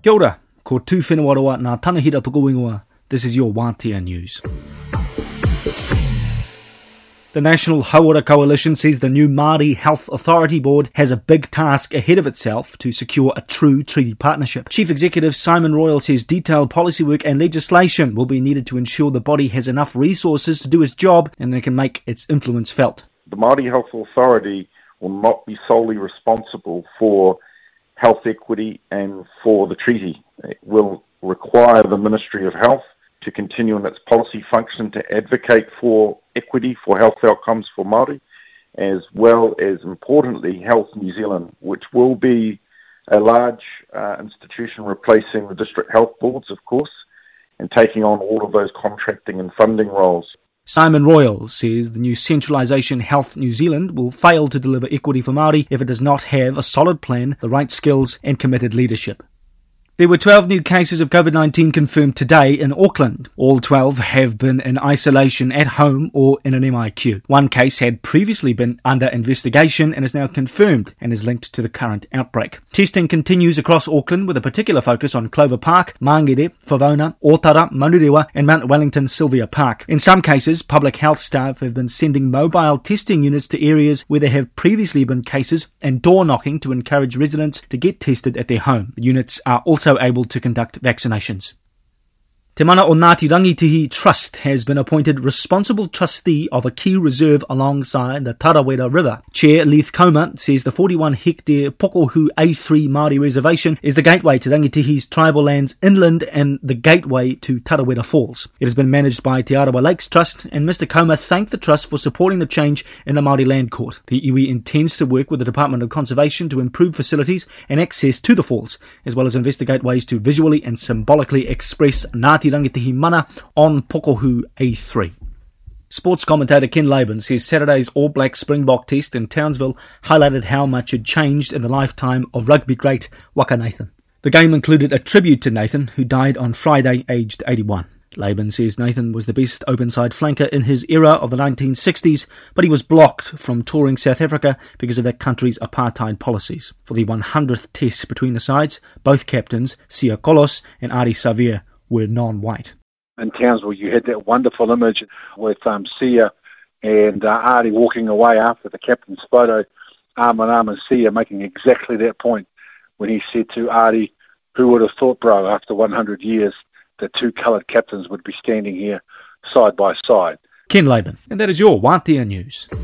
Kia ora, ko tū whenua roa nā tanahira toko ingoa. This is your Wātea News. The National Hauora Coalition says the new Māori Health Authority Board has a big task ahead of itself to secure a true treaty partnership. Chief Executive Simon Royal says detailed policy work and legislation will be needed to ensure the body has enough resources to do its job and that it can make its influence felt. The Māori Health Authority will not be solely responsible for health equity and for the treaty. It will require the Ministry of Health to continue in its policy function to advocate for equity, for health outcomes for Māori, as well as, importantly, Health New Zealand, which will be a large institution replacing the district health boards, of course, and taking on all of those contracting and funding roles. Simon Royal says the new centralisation Health New Zealand will fail to deliver equity for Māori if it does not have a solid plan, the right skills and committed leadership. There were 12 new cases of COVID-19 confirmed today in Auckland. All 12 have been in isolation at home or in an MIQ. One case had previously been under investigation and is now confirmed and is linked to the current outbreak. Testing continues across Auckland with a particular focus on Clover Park, Mangere, Whavauna, Otara, Manurewa and Mount Wellington Sylvia Park. In some cases, public health staff have been sending mobile testing units to areas where there have previously been cases and door knocking to encourage residents to get tested at their home. The units are also able to conduct vaccinations. Te mana o Ngāti Rangitihi Trust has been appointed responsible trustee of a key reserve alongside the Tarawera River. Chair Leith Comer says the 41-hectare Pokohu A3 Māori reservation is the gateway to Rangitihi's tribal lands inland and the gateway to Tarawera Falls. It has been managed by Te Arawa Lakes Trust, and Mr Comer thanked the Trust for supporting the change in the Māori Land Court. The iwi intends to work with the Department of Conservation to improve facilities and access to the falls, as well as investigate ways to visually and symbolically express Ngāti Rangitihi mana on Pokohu A3. Sports commentator Ken Laban says Saturday's All Black Springbok test in Townsville highlighted how much had changed in the lifetime of rugby great Waka Nathan. The game included a tribute to Nathan, who died on Friday, aged 81. Laban says Nathan was the best open-side flanker in his era of the 1960s, but he was blocked from touring South Africa because of that country's apartheid policies. For the 100th test between the sides, both captains, Sia Kolos and Ari Savir, were non-white. In Townsville, you had that wonderful image with Sia and Ari walking away after the captain's photo, arm in arm, and Sia making exactly that point when he said to Ari, "Who would have thought, bro, after 100 years, that two coloured captains would be standing here side by side." Ken Laban, and that is your Wātea News.